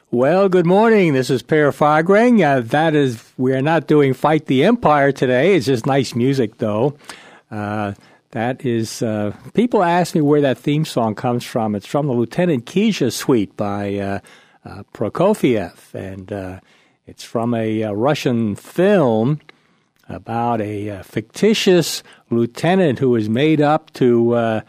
Well, good morning. This is Per Fagreng. We are not doing Fight the Empire today. It's just nice music, though. People ask me where that theme song comes from. It's from the Lieutenant Kizha Suite by Prokofiev, and it's from a Russian film about a fictitious lieutenant who was made up to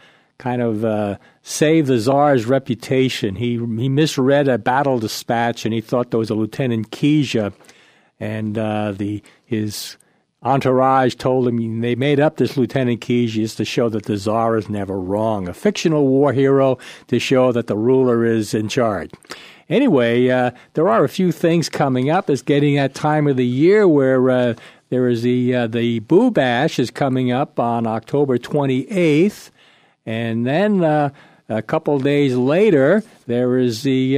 save the Tsar's reputation. He misread a battle dispatch, and he thought there was a Lieutenant Kizha, and his entourage told him they made up this Lieutenant Kizha just to show that the Tsar is never wrong. A fictional war hero to show that the ruler is in charge. Anyway, there are a few things coming up. It's getting that time of the year where there is the Boo Bash is coming up on October 28th, and then a couple days later there is the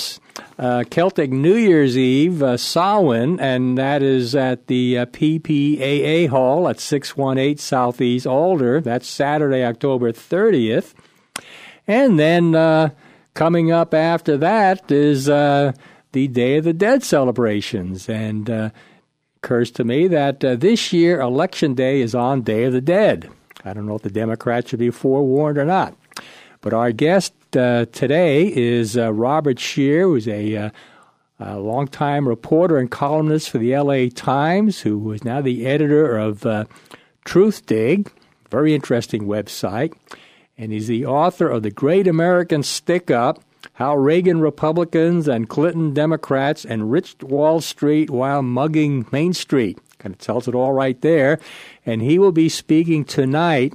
Celtic New Year's Eve, Samhain, and that is at the PPAA Hall at 618 Southeast Alder. That's Saturday, October 30th. And then coming up after that is the Day of the Dead celebrations. And occurs to me that this year, Election Day is on Day of the Dead. I don't know if the Democrats should be forewarned or not. But our guest today is Robert Scheer, who's a longtime reporter and columnist for the L.A. Times, who is now the editor of Truthdig, very interesting website. And he's the author of The Great American Stick-Up, How Reagan Republicans and Clinton Democrats Enriched Wall Street While Mugging Main Street. Kind of tells it all right there. And he will be speaking tonight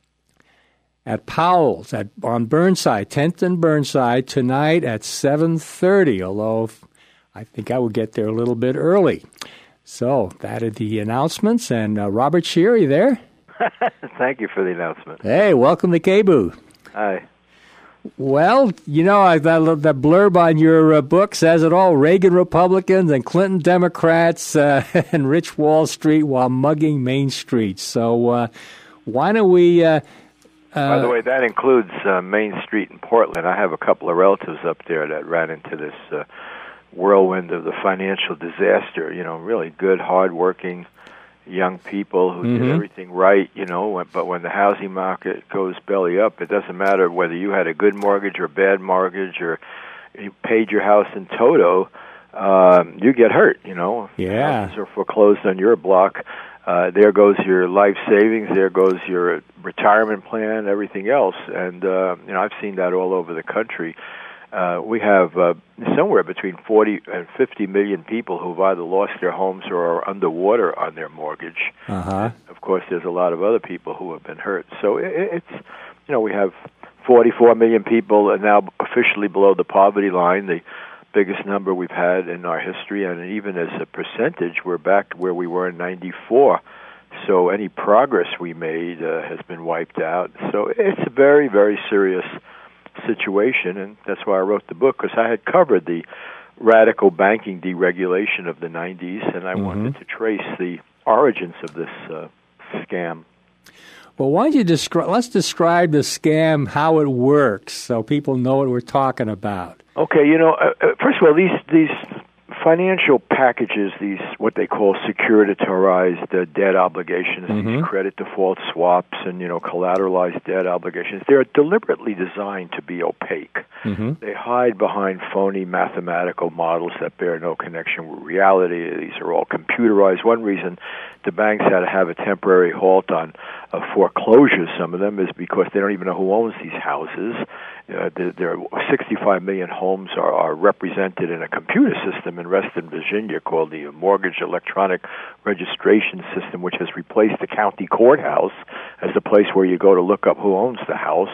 at Powell's on Burnside, 10th and Burnside, tonight at 7:30, although I think I will get there a little bit early. So that are the announcements. And Robert Scheer, are you there? Thank you for the announcement. Hey, welcome to KBOO. Hi. Well, that blurb on your book says it all. Reagan Republicans and Clinton Democrats enrich Wall Street while mugging Main Street. So why don't we... By the way, that includes Main Street in Portland. I have a couple of relatives up there that ran into this whirlwind of the financial disaster. Really good, hard-working young people who did everything right, but when the housing market goes belly up, it doesn't matter whether you had a good mortgage or bad mortgage or you paid your house in toto, you get hurt, Yeah. Houses are foreclosed on your block. There goes your life savings, there goes your retirement plan, everything else. And, I've seen that all over the country. We have somewhere between 40 and 50 million people who've either lost their homes or are underwater on their mortgage. Uh-huh. Of course, there's a lot of other people who have been hurt. So it's, we have 44 million people are now officially below the poverty line, the biggest number we've had in our history, and even as a percentage, we're back to where we were in 94. So any progress we made has been wiped out. So it's a very, very serious situation, and that's why I wrote the book, because I had covered the radical banking deregulation of the 90s, and I wanted to trace the origins of this scam. Well, why don't you let's describe the scam, how it works, so people know what we're talking about. Okay, first of all, these financial packages, these what they call securitized debt obligations, these credit default swaps, and collateralized debt obligations, they're deliberately designed to be opaque. They hide behind phony mathematical models that bear no connection with reality. These are all computerized. One reason the banks had to have a temporary halt on foreclosures, some of them, is because they don't even know who owns these houses. There are 65 million homes are represented in a computer system in Reston, Virginia, called the Mortgage Electronic Registration System, which has replaced the county courthouse as the place where you go to look up who owns the house.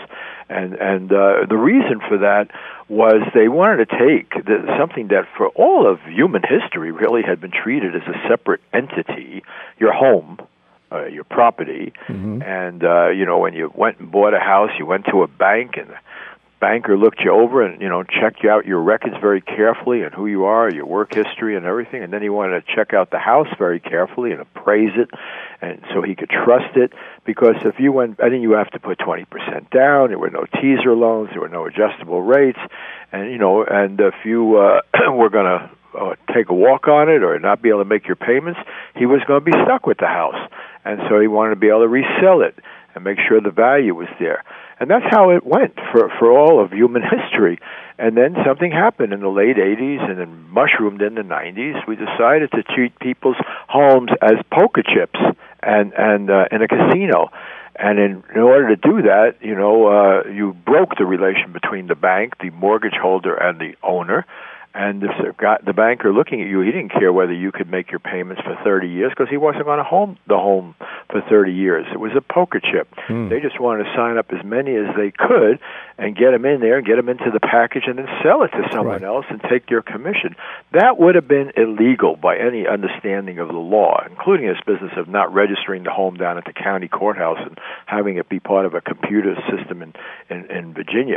And the reason for that was they wanted to take something that for all of human history really had been treated as a separate entity, your home, your property. And, when you went and bought a house, you went to a bank, and the banker looked you over and, checked out your records very carefully and who you are, your work history and everything. And then he wanted to check out the house very carefully and appraise it, and so he could trust it. Because if you went, I think you have to put 20% down. There were no teaser loans. There were no adjustable rates. and if you were going to take a walk on it or not be able to make your payments, he was going to be stuck with the house. And so he wanted to be able to resell it and make sure the value was there. And that's how it went for all of human history. And then something happened in the late 80s and then mushroomed in the 90s. We decided to treat people's homes as poker chips and in a casino. And in order to do that, you broke the relation between the bank, the mortgage holder, and the owner. And if the banker looking at you, he didn't care whether you could make your payments for 30 years because he wasn't going to hold the home for 30 years. It was a poker chip. They just wanted to sign up as many as they could and get them in there and get them into the package and then sell it to someone else and take their commission. That would have been illegal by any understanding of the law, including this business of not registering the home down at the county courthouse and having it be part of a computer system in Virginia.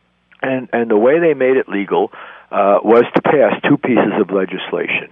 And the way they made it legal was to pass two pieces of legislation.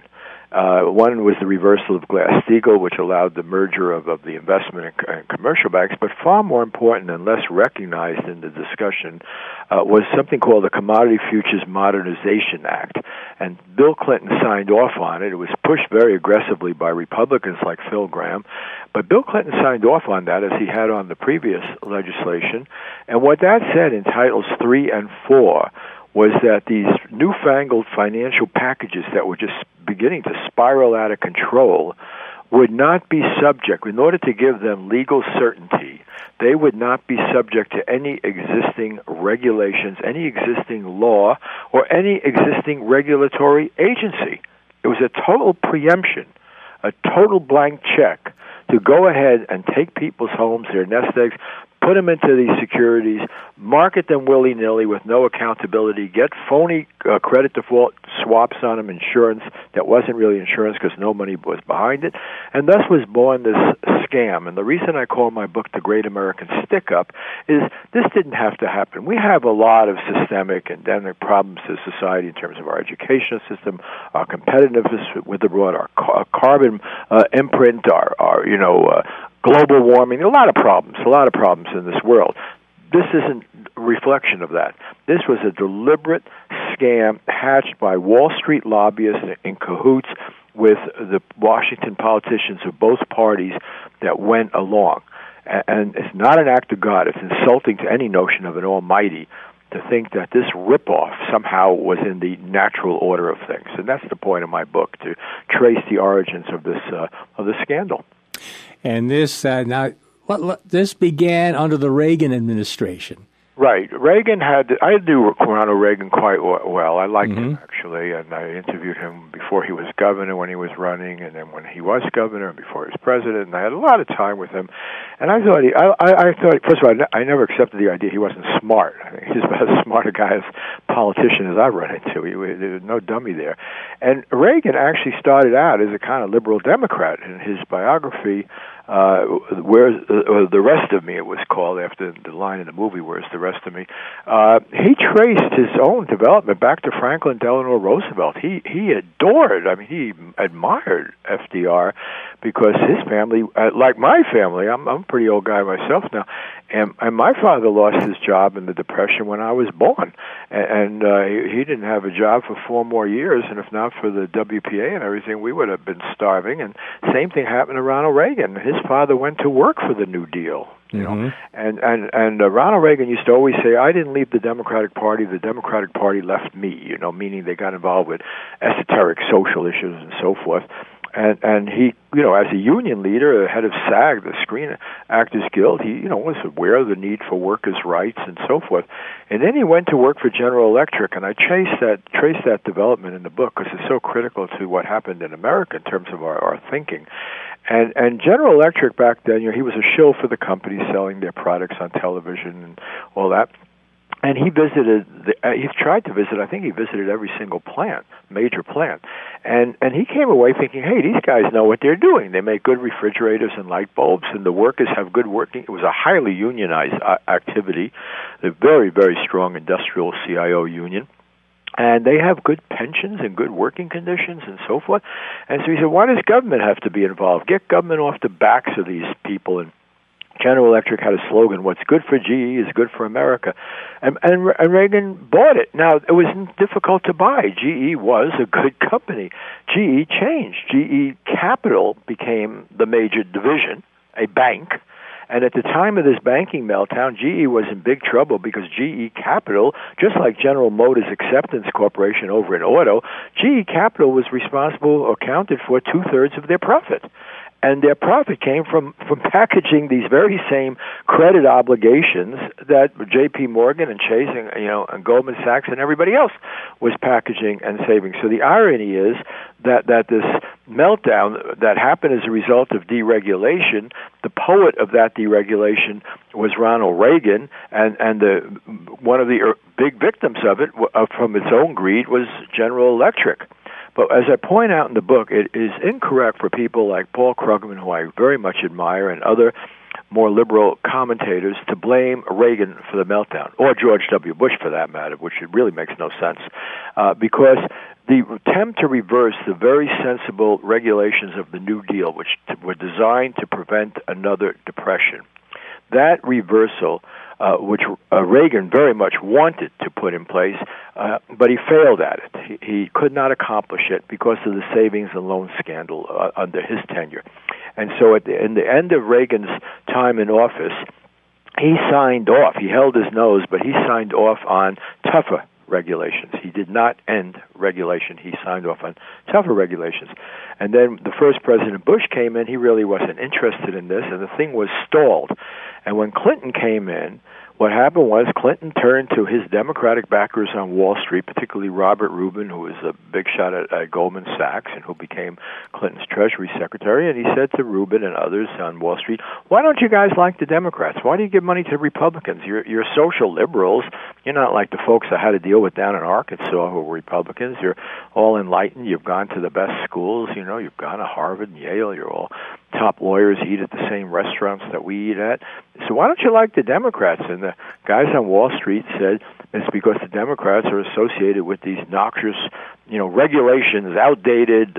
One was the reversal of Glass-Steagall, which allowed the merger of the investment and commercial banks, but far more important and less recognized in the discussion was something called the Commodity Futures Modernization Act. And Bill Clinton signed off on it. It was pushed very aggressively by Republicans like Phil Gramm, but Bill Clinton signed off on that as he had on the previous legislation. And what that said in Titles 3 and 4 was that these newfangled financial packages that were just beginning to spiral out of control would not be subject, in order to give them legal certainty, they would not be subject to any existing regulations, any existing law, or any existing regulatory agency. It was a total preemption, a total blank check to go ahead and take people's homes, their nest eggs, put them into these securities, market them willy-nilly with no accountability, get phony credit default swaps on them, insurance that wasn't really insurance because no money was behind it, and thus was born this scam. And the reason I call my book The Great American Stick-Up is this didn't have to happen. We have a lot of systemic and endemic problems to society in terms of our educational system, our competitiveness with the world, our carbon imprint, our global warming, a lot of problems in this world. This isn't a reflection of that. This was a deliberate scam hatched by Wall Street lobbyists in cahoots with the Washington politicians of both parties that went along. And it's not an act of God. It's insulting to any notion of an almighty to think that this ripoff somehow was in the natural order of things. And that's the point of my book, to trace the origins of this scandal. And this this began under the Reagan administration. Right. I knew Ronald Reagan quite well. I liked him, actually, and I interviewed him before he was governor, when he was running, and then when he was governor, and before he was president, and I had a lot of time with him. And I thought, first of all, I never accepted the idea he wasn't smart. I think he's about as smart a guy as politician as I've run into. There was no dummy there. And Reagan actually started out as a kind of liberal Democrat. In his biography, Where's the Rest of Me, it was called, after the line in the movie, Where's the Rest of Me? He traced his own development back to Franklin Delano Roosevelt. He adored, he admired FDR because his family, like my family, I'm a pretty old guy myself now, and my father lost his job in the Depression when I was born, and he didn't have a job for 4 more years, and if not for the WPA and everything, we would have been starving. And same thing happened to Ronald Reagan. His father went to work for the New Deal, you know, and Ronald Reagan used to always say, "I didn't leave the Democratic Party; the Democratic Party left me." You know, meaning they got involved with esoteric social issues and so forth. And he, as a union leader, head of SAG, the Screen Actors Guild, he, was aware of the need for workers' rights and so forth. And then he went to work for General Electric, and I traced that development in the book because it's so critical to what happened in America in terms of our thinking. And General Electric back then, he was a shill for the company selling their products on television and all that. And he visited, he tried to visit, I think he visited every single plant, major plant. And he came away thinking, hey, these guys know what they're doing. They make good refrigerators and light bulbs, and the workers have good working. It was a highly unionized activity, a very, very strong industrial CIO union. And they have good pensions and good working conditions and so forth. And so he said, why does government have to be involved? Get government off the backs of these people and General Electric had a slogan, "What's good for GE is good for America," and Reagan bought it. Now, it wasn't difficult to buy. GE was a good company. GE changed. GE Capital became the major division, a bank. And at the time of this banking meltdown, GE was in big trouble because GE Capital, just like General Motors Acceptance Corporation over in auto, GE Capital was responsible or accounted for 2/3 of their profit. And their profit came from packaging these very same credit obligations that J.P. Morgan and Chase and Goldman Sachs and everybody else was packaging and saving. So the irony is that this meltdown that happened as a result of deregulation, the poet of that deregulation was Ronald Reagan, and one of the big victims of it from its own greed was General Electric. But as I point out in the book, it is incorrect for people like Paul Krugman, who I very much admire, and other more liberal commentators to blame Reagan for the meltdown, or George W. Bush for that matter, which it really makes no sense, because the attempt to reverse the very sensible regulations of the New Deal, which were designed to prevent another depression, that reversal, which Reagan very much wanted to put in place, but he failed at it. He could not accomplish it because of the savings and loan scandal under his tenure. And so in the end of Reagan's time in office, he signed off. He held his nose, but he signed off on tougher regulations. He did not end regulation. He signed off on tougher regulations. And then the first President Bush came in. He really wasn't interested in this, and the thing was stalled. And when Clinton came in, what happened was Clinton turned to his Democratic backers on Wall Street, particularly Robert Rubin, who was a big shot at Goldman Sachs and who became Clinton's Treasury Secretary, and he said to Rubin and others on Wall Street, "Why don't you guys like the Democrats? Why do you give money to Republicans? You're social liberals. You're not like the folks I had to deal with down in Arkansas who were Republicans. You're all enlightened. You've gone to the best schools. You've gone to Harvard and Yale. You're all top lawyers, eat at the same restaurants that we eat at. So why don't you like the Democrats?" And the guys on Wall Street said it's because the Democrats are associated with these noxious, regulations, outdated,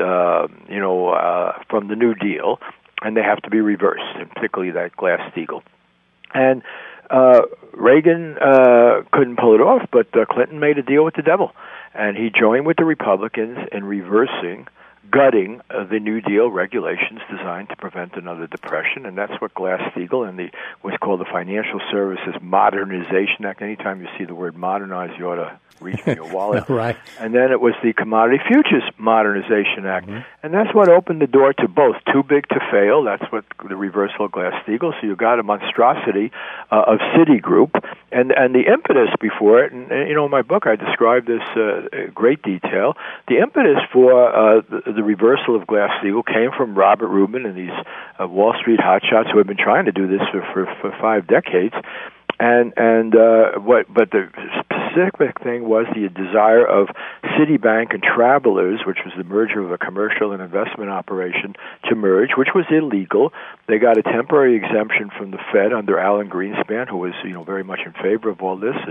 from the New Deal, and they have to be reversed, and particularly that Glass-Steagall. And Reagan couldn't pull it off, but Clinton made a deal with the devil, and he joined with the Republicans in gutting the New Deal regulations designed to prevent another depression, and that's what Glass-Steagall and what's called the Financial Services Modernization Act. Anytime you see the word modernize, you ought to reach for your wallet. Right. And then it was the Commodity Futures Modernization Act, and that's what opened the door to both too big to fail. That's what the reversal of Glass-Steagall. So you got a monstrosity of Citigroup, and the impetus before it. And in my book I describe this in great detail. The impetus for the reversal of Glass-Steagall came from Robert Rubin and these Wall Street hotshots who have been trying to do this for 5 decades. But the specific thing was the desire of Citibank and Travelers, which was the merger of a commercial and investment operation, to merge, which was illegal. They got a temporary exemption from the Fed under Alan Greenspan, who was very much in favor of all this,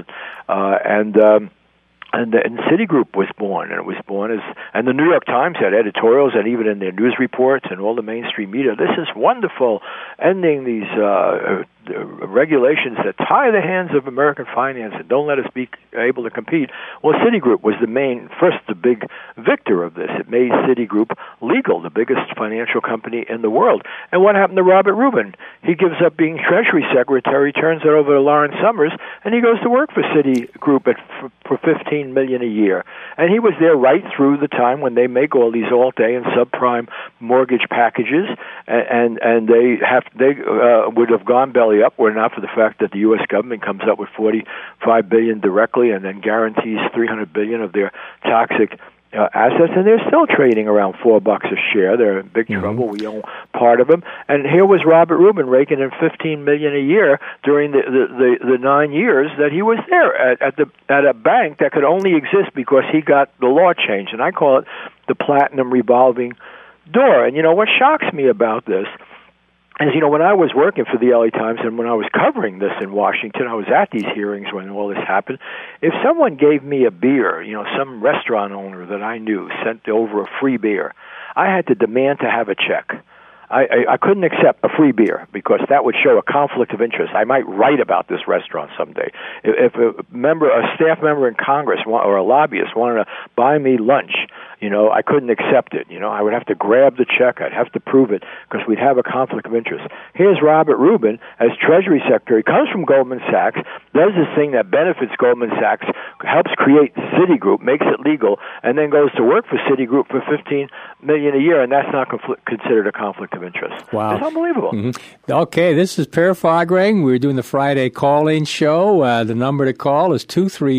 and Citigroup was born, and it was born and the New York Times had editorials, and even in their news reports and all the mainstream media, this is wonderful, ending these regulations that tie the hands of American finance and don't let us be able to compete. Well, Citigroup was the big victor of this. It made Citigroup legal, the biggest financial company in the world. And what happened to Robert Rubin? He gives up being Treasury Secretary, turns it over to Lawrence Summers, and he goes to work for Citigroup for $15 million a year. And he was there right through the time when they make all these Alt-A and subprime mortgage packages, and they would have gone belly up were it not for the fact that the U.S. government comes up with $45 billion directly and then guarantees $300 billion of their toxic assets, and they're still trading around $4 a share. They're in big trouble. We own part of them. And here was Robert Rubin raking in $15 million a year during the 9 years that he was there at a bank that could only exist because he got the law changed. And I call it the platinum revolving door. And what shocks me about this is, when I was working for the LA Times and when I was covering this in Washington, I was at these hearings when all this happened. If someone gave me a beer, some restaurant owner that I knew sent over a free beer, I had to demand to have a check. I couldn't accept a free beer because that would show a conflict of interest. I might write about this restaurant someday. If a staff member in Congress or a lobbyist wanted to buy me lunch, I couldn't accept it. I would have to grab the check. I'd have to prove it because we'd have a conflict of interest. Here's Robert Rubin as Treasury Secretary, comes from Goldman Sachs, does this thing that benefits Goldman Sachs, helps create Citigroup, makes it legal, and then goes to work for Citigroup for $15 million a year, and that's not considered a conflict of interest. Wow. It's unbelievable. Mm-hmm. Okay, this is Per Fahrgren. We're doing the Friday call-in show. The number to call is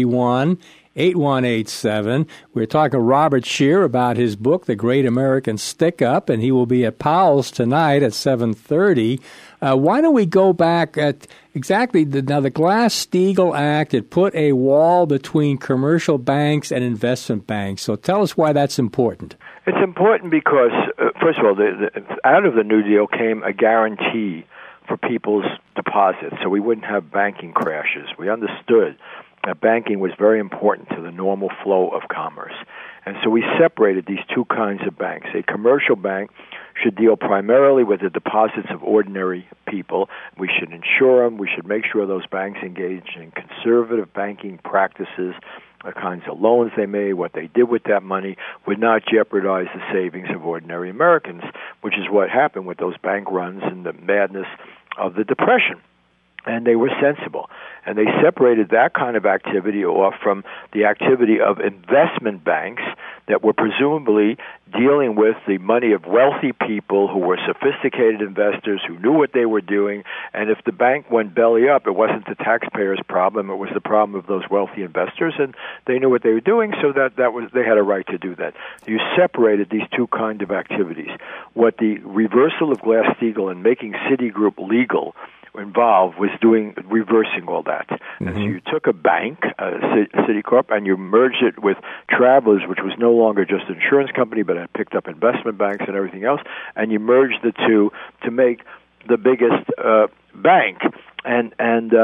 231-8187. We're talking to Robert Scheer about his book, The Great American Stick-Up, and he will be at Powell's tonight at 7:30. Why don't we go back at exactly the Glass-Steagall Act? It put a wall between commercial banks and investment banks. So tell us why that's important. It's important because, first of all, out of the New Deal came a guarantee for people's deposits, so we wouldn't have banking crashes. We understood that banking was very important to the normal flow of commerce. And so we separated these two kinds of banks. A commercial bank should deal primarily with the deposits of ordinary people. We should insure them. We should make sure those banks engage in conservative banking practices, the kinds of loans they made, what they did with that money, would not jeopardize the savings of ordinary Americans, which is what happened with those bank runs and the madness of the Depression. And they were sensible. And they separated that kind of activity off from the activity of investment banks that were presumably dealing with the money of wealthy people who were sophisticated investors who knew what they were doing. And if the bank went belly up, it wasn't the taxpayer's problem. It was the problem of those wealthy investors, and they knew what they were doing, so that was they had a right to do that. You separated these two kinds of activities. What the reversal of Glass-Steagall and making Citigroup legal involved was reversing all that. Mm-hmm. And so you took a bank, Citicorp, and you merged it with Travelers, which was no longer just an insurance company, but had picked up investment banks and everything else, and you merged the two to make the biggest bank, and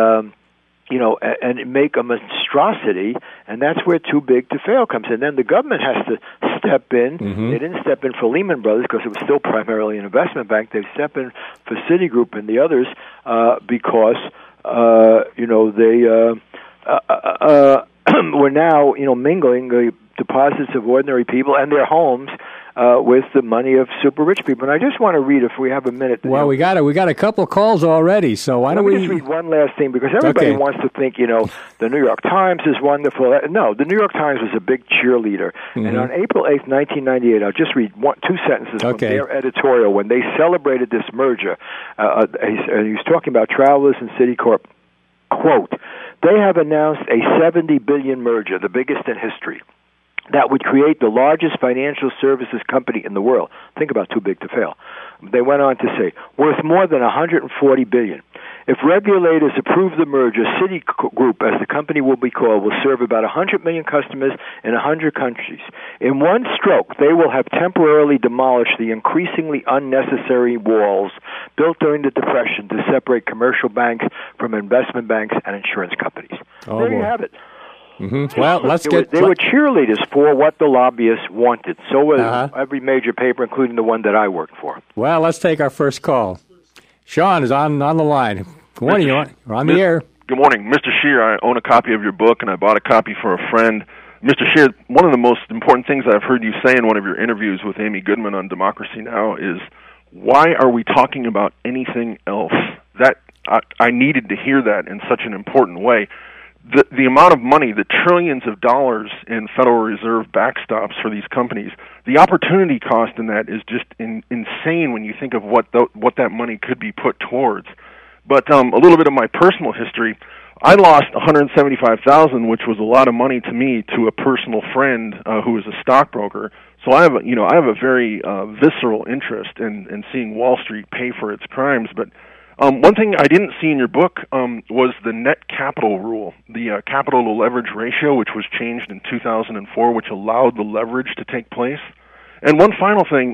make a monstrosity, and that's where too big to fail comes in. Then the government has to step in. Mm-hmm. They didn't step in for Lehman Brothers because it was still primarily an investment bank. They step in for Citigroup and the others because they were now mingling the deposits of ordinary people and their homes with the money of super rich people. And I just want to read, if we have a minute. Well, we got a couple of calls already, so why don't we just read one last thing, because everybody wants to think, the New York Times is wonderful. No, the New York Times was a big cheerleader. Mm-hmm. And on April 8th, 1998, I'll just read two sentences from their editorial when they celebrated this merger. He was talking about Travelers and Citicorp. Quote, "They have announced a $70 billion merger, the biggest in history, that would create the largest financial services company in the world." Think about too big to fail. They went on to say, worth more than $140 billion. If regulators approve the merger, Citigroup, as the company will be called, will serve about 100 million customers in 100 countries. In one stroke, they will have temporarily demolished the increasingly unnecessary walls built during the Depression to separate commercial banks from investment banks and insurance companies. There you have it. Mm-hmm. Well, they were cheerleaders for what the lobbyists wanted. So was every major paper, including the one that I worked for. Well, let's take our first call. Sean is on the line. Good morning. You're on the air. Good morning. Mr. Scheer, I own a copy of your book, and I bought a copy for a friend. Mr. Scheer, one of the most important things I've heard you say in one of your interviews with Amy Goodman on Democracy Now! Is, why are we talking about anything else? That I needed to hear that in such an important way. The amount of money, the trillions of dollars in Federal Reserve backstops for these companies, the opportunity cost in that is just insane when you think of what that money could be put towards. But a little bit of my personal history, I lost $175,000, which was a lot of money to me, to a personal friend who was a stockbroker. So I have a very visceral interest in seeing Wall Street pay for its crimes. But one thing I didn't see in your book was the net capital rule, the capital to leverage ratio, which was changed in 2004, which allowed the leverage to take place. And one final thing,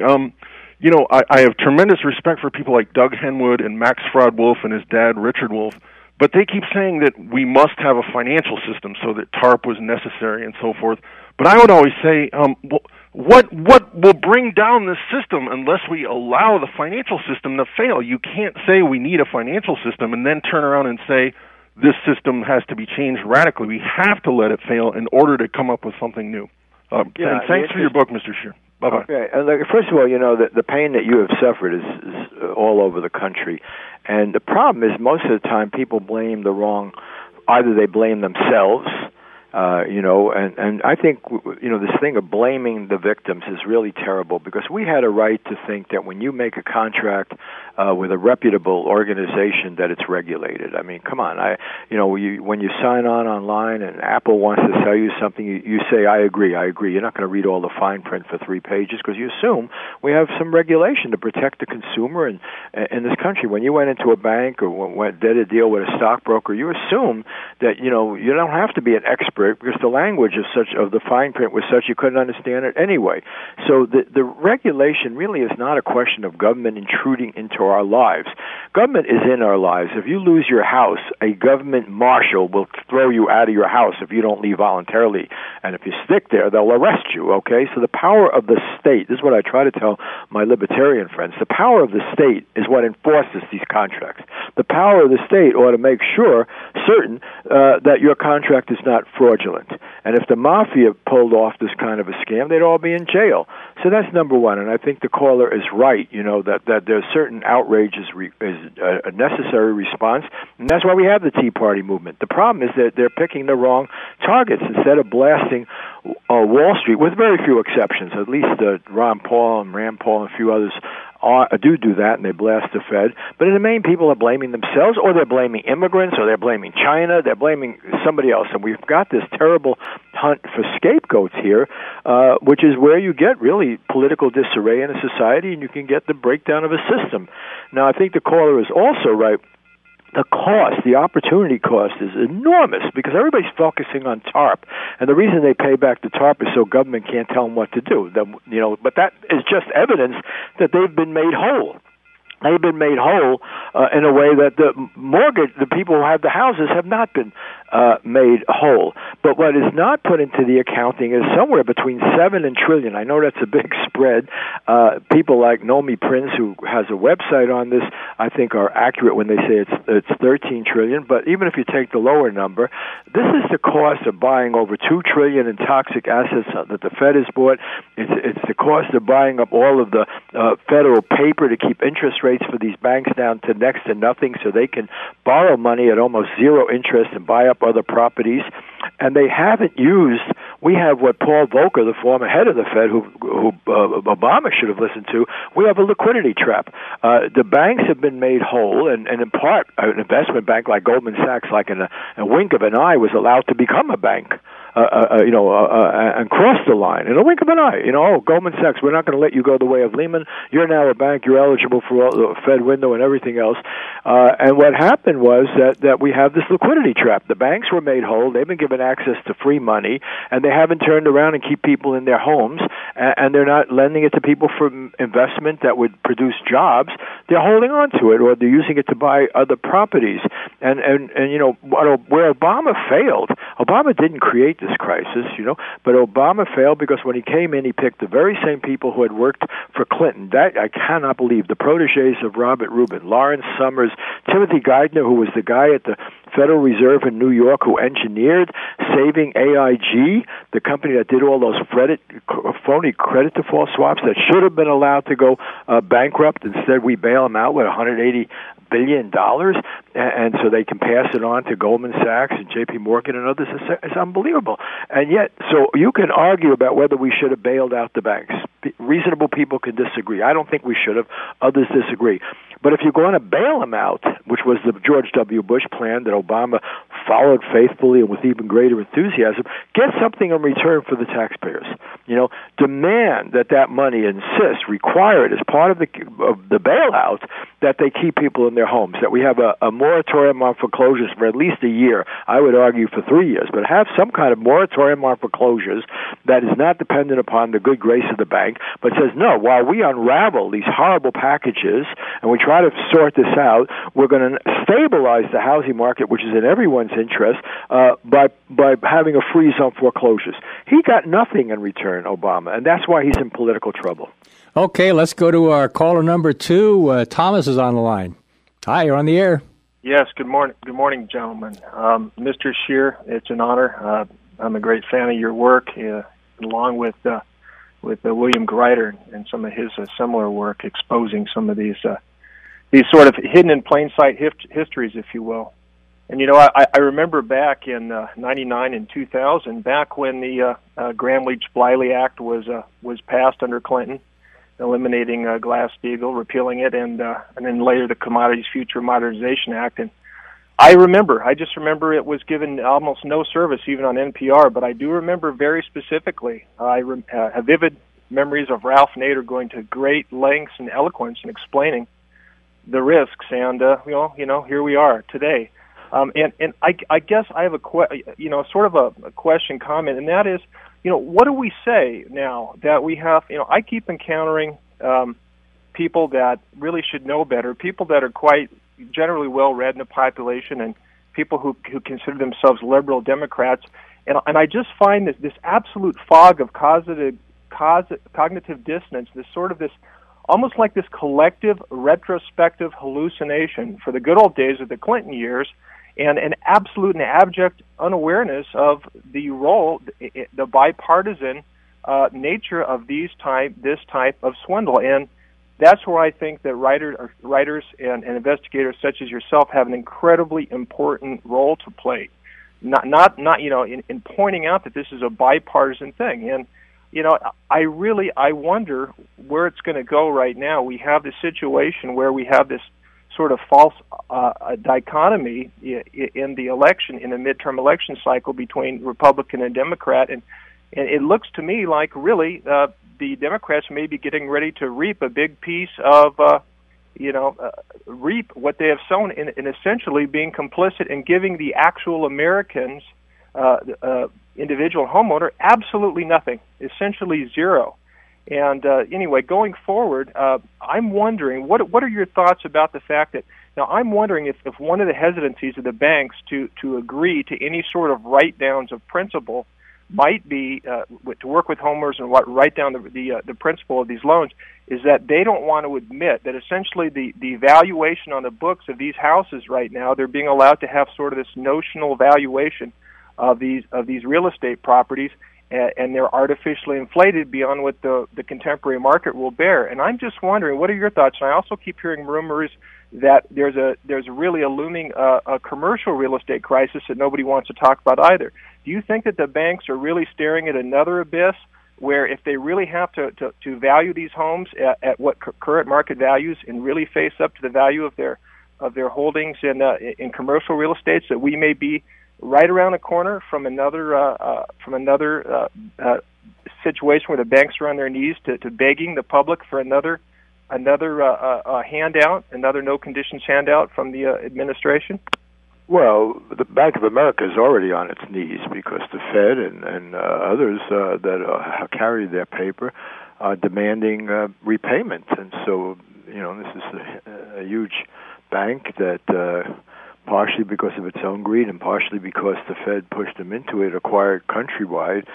I have tremendous respect for people like Doug Henwood and Max Fraud Wolf and his dad, Richard Wolf, but they keep saying that we must have a financial system, so that TARP was necessary and so forth. But I would always say, What will bring down this system unless we allow the financial system to fail? You can't say we need a financial system and then turn around and say this system has to be changed radically. We have to let it fail in order to come up with something new. And thanks for your book, Mr. Scheer. Bye-bye. Okay. First of all, the pain that you have suffered is all over the country. And the problem is most of the time people blame the wrong, either they blame themselves, and I think, this thing of blaming the victims is really terrible because we had a right to think that when you make a contract with a reputable organization that it's regulated. I mean, come on. When you sign on online and Apple wants to sell you something, you say, I agree. You're not going to read all the fine print for 3 pages because you assume we have some regulation to protect the consumer in this country. When you went into a bank or did a deal with a stockbroker, you assume that, you don't have to be an expert because the language of the fine print was such you couldn't understand it anyway. So the regulation really is not a question of government intruding into our lives. Government is in our lives. If you lose your house, a government marshal will throw you out of your house if you don't leave voluntarily. And if you stick there, they'll arrest you, okay? So the power of the state, this is what I try to tell my libertarian friends, the power of the state is what enforces these contracts. The power of the state ought to make certain that your contract is not fraudulent. And if the mafia pulled off this kind of a scam, they'd all be in jail. So that's number one. And I think the caller is right, that there's certain outrage is a necessary response. And that's why we have the Tea Party movement. The problem is that they're picking the wrong targets. Instead of blasting Wall Street, with very few exceptions, at least Ron Paul and Rand Paul and a few others do that, and they blast the Fed. But in the main, people are blaming themselves, or they're blaming immigrants, or they're blaming China, they're blaming somebody else. And we've got this terrible hunt for scapegoats here, which is where you get really political disarray in a society, and you can get the breakdown of a system. Now, I think the caller is also right. The opportunity cost is enormous because everybody's focusing on TARP. And the reason they pay back the TARP is so government can't tell them what to do. But that is just evidence that they've been made whole. They've been made whole in a way that the people who have the houses have not been made whole. But what is not put into the accounting is somewhere between $7 and $1 trillion. I know that's a big spread. People like Nomi Prince, who has a website on this, I think are accurate when they say it's $13 trillion. But even if you take the lower number, this is the cost of buying over $2 trillion in toxic assets that the Fed has bought. It's the cost of buying up all of the federal paper to keep interest rates for these banks down to next to nothing so they can borrow money at almost zero interest and buy up other properties. And they haven't used, we have what Paul Volcker, the former head of the Fed, who Obama should have listened to, we have a liquidity trap. The banks have been made whole, and in part, an investment bank like Goldman Sachs, like in a wink of an eye, was allowed to become a bank. And cross the line in a wink of an eye. Goldman Sachs, we're not going to let you go the way of Lehman. You're now a bank. You're eligible for the Fed window and everything else. And what happened was that we have this liquidity trap. The banks were made whole. They've been given access to free money, and they haven't turned around and keep people in their homes, and they're not lending it to people for investment that would produce jobs. They're holding on to it, or they're using it to buy other properties. And where Obama failed, Obama didn't create this crisis, but Obama failed because when he came in, he picked the very same people who had worked for Clinton. That I cannot believe. The protégés of Robert Rubin, Lawrence Summers, Timothy Geithner, who was the guy at the Federal Reserve in New York who engineered saving AIG, the company that did all those phony credit default swaps that should have been allowed to go bankrupt. Instead, we bail them out with $180 billion, and so they can pass it on to Goldman Sachs and J.P. Morgan and others. It's unbelievable. And yet, so you can argue about whether we should have bailed out the banks. Reasonable people can disagree. I don't think we should have. Others disagree. But if you're going to bail them out, which was the George W. Bush plan that Obama followed faithfully and with even greater enthusiasm, get something in return for the taxpayers. Demand that money, require it as part of the bailout, that they keep people in their homes, that we have a moratorium on foreclosures for at least a year. I would argue for 3 years, but have some kind of moratorium on foreclosures that is not dependent upon the good grace of the bank, but says, no, while we unravel these horrible packages and we try to sort this out, we're going to stabilize the housing market, which is in everyone's interest, by having a freeze on foreclosures. He got nothing in return. overturn Obama, and that's why he's in political trouble. Okay, let's go to our caller number 2. Thomas is on the line. Hi, you're on the air. Yes, good morning. Good morning, gentlemen. Mr. Scheer, it's an honor. I'm a great fan of your work, along with William Greider and some of his similar work, exposing some of these sort of hidden in plain sight histories, if you will. And I remember back in '99 and 2000, back when the Gramm-Leach-Bliley Act was passed under Clinton, eliminating Glass-Steagall, repealing it, and then later the Commodities Future Modernization Act. And I just remember it was given almost no service even on NPR, but I do remember very specifically, I have vivid memories of Ralph Nader going to great lengths and eloquence in explaining the risks, and here we are today. And I guess I have sort of a question comment, and that is, what do we say now that we have, I keep encountering people that really should know better, people that are quite generally well-read in the population, and people who consider themselves liberal Democrats, and I just find this absolute fog of cognitive dissonance, this almost like this collective retrospective hallucination for the good old days of the Clinton years, and an absolute and abject unawareness of the role, the bipartisan nature of this type of swindle. And that's where I think that writers and investigators such as yourself have an incredibly important role to play. Not in pointing out that this is a bipartisan thing. And I wonder where it's going to go right now. We have this situation where we have this sort of false dichotomy in the election, in the midterm election cycle between Republican and Democrat, and it looks to me like really the Democrats may be getting ready to reap a big piece of, reap what they have sown in essentially being complicit in giving the actual Americans, individual homeowner, absolutely nothing, essentially zero. And anyway, going forward, I'm wondering, what are your thoughts about the fact that, now I'm wondering if one of the hesitancies of the banks to agree to any sort of write-downs of principal might be to work with homeowners and write down the principal of these loans, is that they don't want to admit that essentially the valuation on the books of these houses right now, they're being allowed to have sort of this notional valuation of these real estate properties, and they're artificially inflated beyond what the contemporary market will bear. And I'm just wondering, what are your thoughts? And I also keep hearing rumors that there's really a looming a commercial real estate crisis that nobody wants to talk about either. Do you think that the banks are really staring at another abyss where if they really have to value these homes at what current market values and really face up to the value of their holdings in commercial real estates, that we may be right around the corner from another situation where the banks are on their knees to begging the public for another handout, another no conditions handout from the administration? Well, the Bank of America is already on its knees because the Fed and others that carry their paper are demanding repayment, and so this is a huge bank that. Partially because of its own greed and partially because the Fed pushed them into it, acquired Countrywide,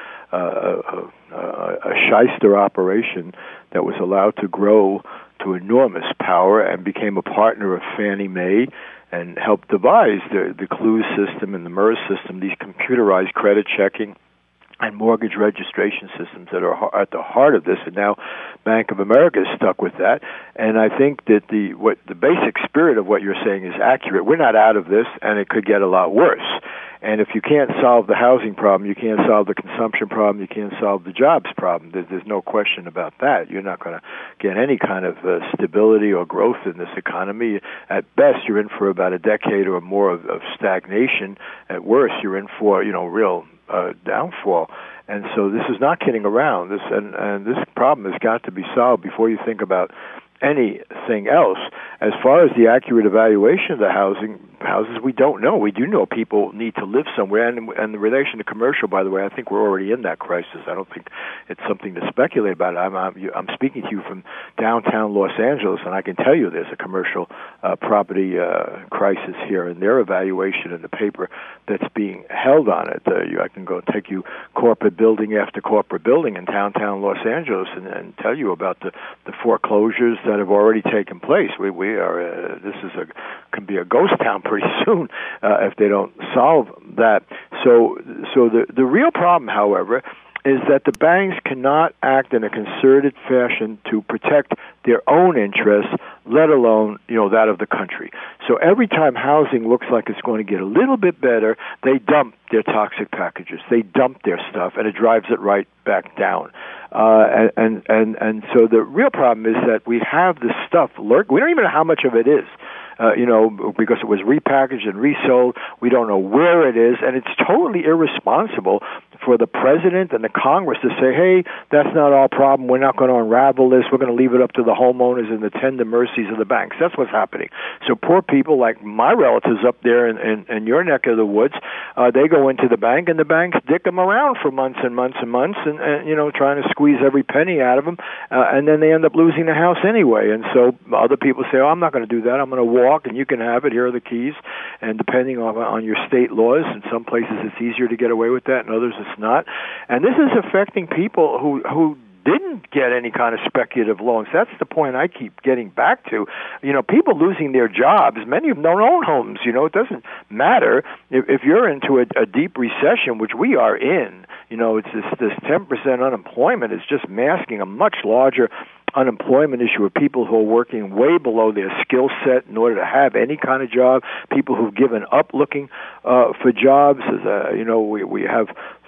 a shyster operation that was allowed to grow to enormous power and became a partner of Fannie Mae and helped devise the Clues system and the MERS system, these computerized credit checking and mortgage registration systems that are at the heart of this, and now Bank of America is stuck with that. And I think that the basic spirit of what you're saying is accurate. We're not out of this, and it could get a lot worse. And if you can't solve the housing problem, you can't solve the consumption problem, you can't solve the jobs problem. There's no question about that. You're not going to get any kind of stability or growth in this economy. At best, you're in for about a decade or more of stagnation. At worst, you're in for real downfall. And so this is not kidding around. And this problem has got to be solved before you think about anything else. As far as the accurate evaluation of the housing, houses, we don't know. We do know people need to live somewhere, and the relation to commercial, by the way, I think we're already in that crisis. I don't think it's something to speculate about. I'm speaking to you from downtown Los Angeles, and I can tell you there's a commercial property crisis here, and their evaluation in the paper that's being held on it. I can go take you corporate building after corporate building in downtown Los Angeles and tell you about the foreclosures that have already taken place. We are can be a ghost town pretty soon if they don't solve that. So the real problem, however, is that the banks cannot act in a concerted fashion to protect their own interests, let alone, that of the country. So every time housing looks like it's going to get a little bit better, they dump their toxic packages, they dump their stuff, and it drives it right back down. And so the real problem is that we have this stuff lurk. We don't even know how much of it is. Because it was repackaged and resold. We don't know where it is, and it's totally irresponsible for the president and the Congress to say, hey, that's not our problem. We're not going to unravel this. We're going to leave it up to the homeowners and the tender mercies of the banks. That's what's happening. So poor people like my relatives up there in your neck of the woods, they go into the bank, and the banks dick them around for months and months and months and trying to squeeze every penny out of them, and then they end up losing the house anyway. And so other people say, I'm not going to do that. I'm going to walk, and you can have it. Here are the keys. And depending on your state laws, in some places it's easier to get away with that, in others it's not. And this is affecting people who didn't get any kind of speculative loans. That's the point I keep getting back to. People losing their jobs, many of them don't own homes. It doesn't matter if you're into a deep recession, which we are in. It's this 10% unemployment is just masking a much larger unemployment issue of people who are working way below their skill set in order to have any kind of job, people who've given up looking for jobs. We have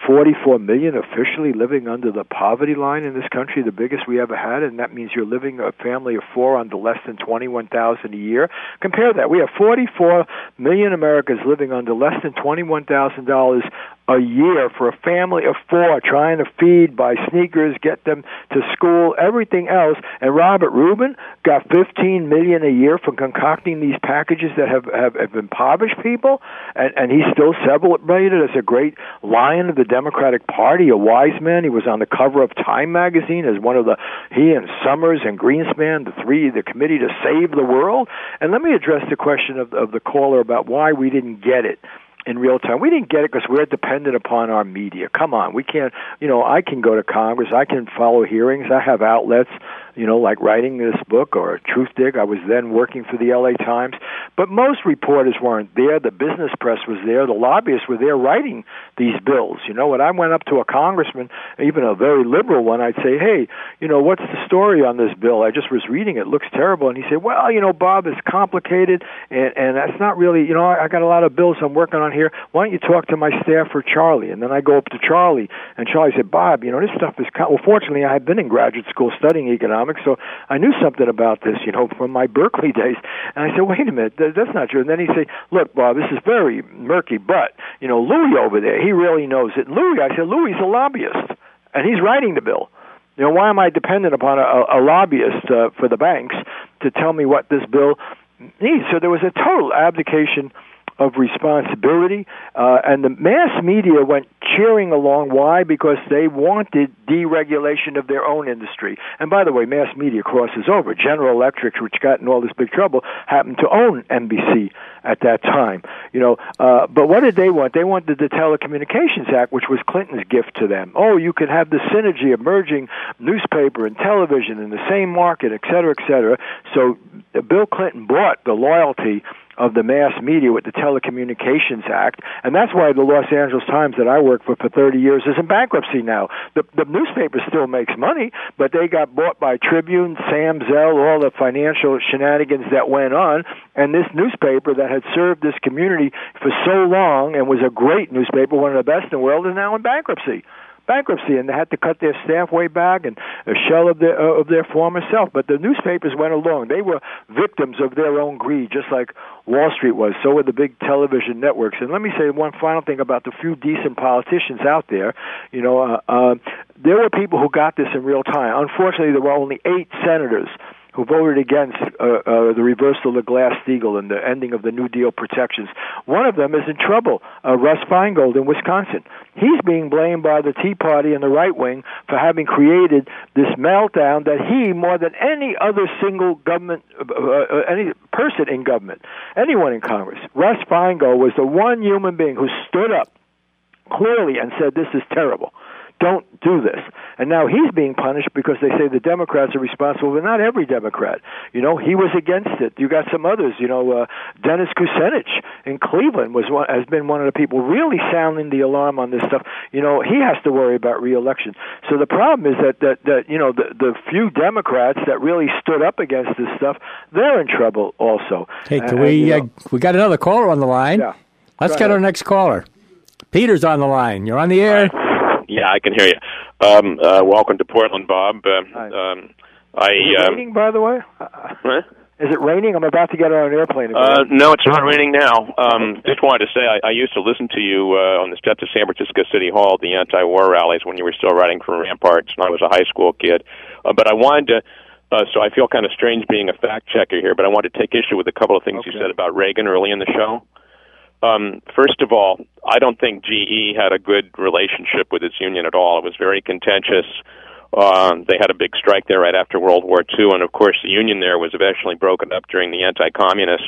44 million officially living under the poverty line in this country, the biggest we ever had, and that means you're living a family of four under less than $21,000 a year. Compare that. We have 44 million Americans living under less than $21,000 a year for a family of four, trying to feed, buy sneakers, get them to school, everything else. And Robert Rubin got $15 million a year for concocting these packages that have impoverished people, and he's still celebrated as a great lion of the Democratic Party, a wise man. He was on the cover of Time magazine as he and Summers and Greenspan, the committee to save the world. And let me address the question of the caller about why we didn't get it in real time. We didn't get it because we're dependent upon our media. Come on, we can't, I can go to Congress, I can follow hearings, I have outlets, like writing this book or Truthdig. I was then working for the LA Times. But most reporters weren't there. The business press was there. The lobbyists were there writing these bills. When I went up to a congressman, even a very liberal one, I'd say, hey, what's the story on this bill? I just was reading it. It looks terrible. And he said, well, Bob, it's complicated, and that's not really, I got a lot of bills I'm working on here. Why don't you talk to my staffer, Charlie? And then I go up to Charlie, and Charlie said, Bob, this stuff is, well, fortunately, I had been in graduate school studying economics, so I knew something about this, from my Berkeley days. And I said, wait a minute, that's not true. And then he said, look, Bob, this is very murky, but, Louis over there, he really knows it. I said, Louis is a lobbyist, and he's writing the bill. Why am I dependent upon a lobbyist for the banks to tell me what this bill needs? So there was a total abdication of responsibility, and the mass media went cheering along. Why? Because they wanted deregulation of their own industry. And by the way, mass media crosses over. General Electric, which got in all this big trouble, happened to own NBC at that time. But what did they want? They wanted the Telecommunications Act, which was Clinton's gift to them. Oh, you can have the synergy of merging newspaper and television in the same market, et cetera, et cetera. So Bill Clinton bought the loyalty of the mass media with the Telecommunications Act, and that's why the Los Angeles Times that I worked for 30 years is in bankruptcy now. The newspaper still makes money, but they got bought by Tribune, Sam Zell, all the financial shenanigans that went on, and this newspaper that had served this community for so long and was a great newspaper, one of the best in the world, is now in bankruptcy, and they had to cut their staff way back and a shell of their former self. But the newspapers went along. They were victims of their own greed, just like Wall Street was. So were the big television networks. And let me say one final thing about the few decent politicians out there. There were people who got this in real time. Unfortunately, there were only 8 senators who voted against the reversal of the Glass-Steagall and the ending of the New Deal protections. One of them is in trouble, Russ Feingold in Wisconsin. He's being blamed by the Tea Party and the right wing for having created this meltdown that he, more than any other single government, any person in government, anyone in Congress, Russ Feingold was the one human being who stood up clearly and said, this is terrible. Don't do this. And now he's being punished because they say the Democrats are responsible, but not every Democrat. You know, he was against it. You got some others. You know, Dennis Kucinich in Cleveland has been one of the people really sounding the alarm on this stuff. You know, he has to worry about re-election. So the problem is that you know, the few Democrats that really stood up against this stuff, they're in trouble also. Hey, we got another caller on the line. Yeah. Let's get our next caller. Peter's on the line. You're on the air. Yeah, I can hear you. Welcome to Portland, Bob. Is it raining, by the way? Huh? Is it raining? I'm about to get on an airplane. No, it's not raining now. Just wanted to say I used to listen to you on the steps of San Francisco City Hall at the anti-war rallies when you were still writing for Ramparts, and I was a high school kid. But I wanted to, so I feel kind of strange being a fact-checker here, but I wanted to take issue with a couple of things you said about Reagan early in the show. First of all, I don't think GE had a good relationship with its union at all. It was very contentious. They had a big strike there right after World War II, and of course the union there was eventually broken up during the anti-communist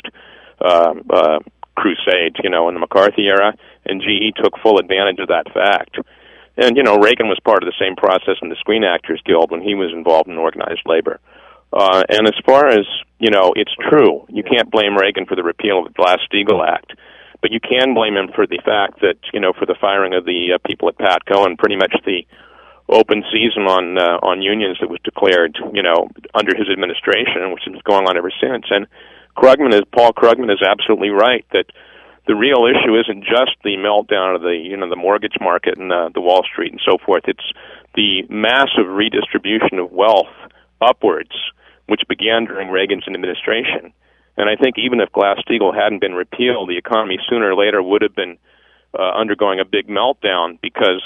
crusade, you know, in the McCarthy era, and GE took full advantage of that fact. And, you know, Reagan was part of the same process in the Screen Actors Guild when he was involved in organized labor. And as far as, you know, it's true, you can't blame Reagan for the repeal of the Glass-Steagall Act. But you can blame him for the fact that, you know, for the firing of the people at Patco and pretty much the open season on unions that was declared, you know, under his administration, which has been going on ever since. And Paul Krugman is absolutely right that the real issue isn't just the meltdown of the, you know, the mortgage market and the Wall Street and so forth. It's the massive redistribution of wealth upwards, which began during Reagan's administration. And I think even if Glass-Steagall hadn't been repealed, the economy sooner or later would have been undergoing a big meltdown because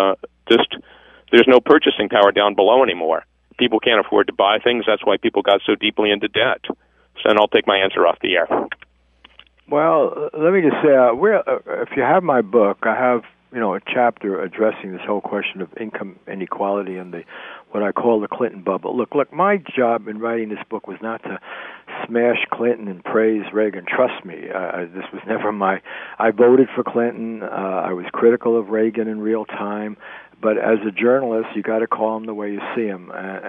there's no purchasing power down below anymore. People can't afford to buy things. That's why people got so deeply into debt. So, and I'll take my answer off the air. Well, let me just say, if you have my book, I have, you know, a chapter addressing this whole question of income inequality and what I call the Clinton bubble. Look, my job in writing this book was not to smash Clinton and praise Reagan. Trust me, this was never I voted for Clinton. I was critical of Reagan in real time. But as a journalist, you got to call him the way you see him.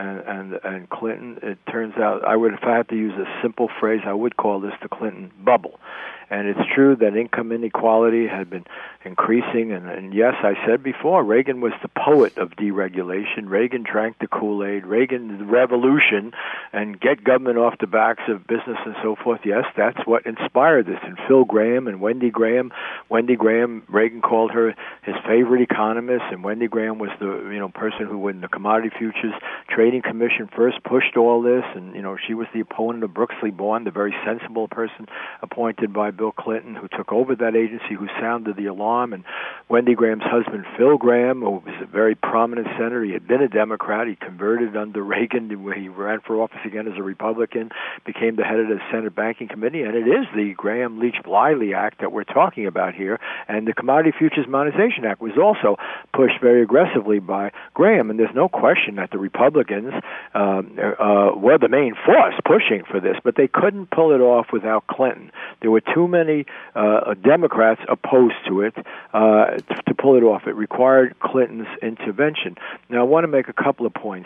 And Clinton, it turns out, if I had to use a simple phrase, I would call this the Clinton bubble. And it's true that income inequality had been increasing. And yes, I said before, Reagan was the poet of deregulation. Reagan drank the Kool-Aid. Reagan, the revolution, and get government off the backs of business and so forth. Yes, that's what inspired this. And Phil Graham and Wendy Graham, Reagan called her his favorite economist, and Wendy Graham was the, you know, person who, when the Commodity Futures Trading Commission first pushed all this, and, you know, she was the opponent of Brooksley Born, the very sensible person appointed by Bill Clinton, who took over that agency, who sounded the alarm. And Wendy Graham's husband, Phil Graham, who was a very prominent senator, he had been a Democrat, he converted under Reagan, he ran for office again as a Republican, became the head of the Senate Banking Committee, and it is the Graham-Leach-Bliley Act that we're talking about here. And the Commodity Futures Monetization Act was also pushed very aggressively by Graham, and there's no question that the Republicans were the main force pushing for this, but they couldn't pull it off without Clinton. There were too many Democrats opposed to it to pull it off. It required Clinton's intervention. Now, I want to make a couple of points.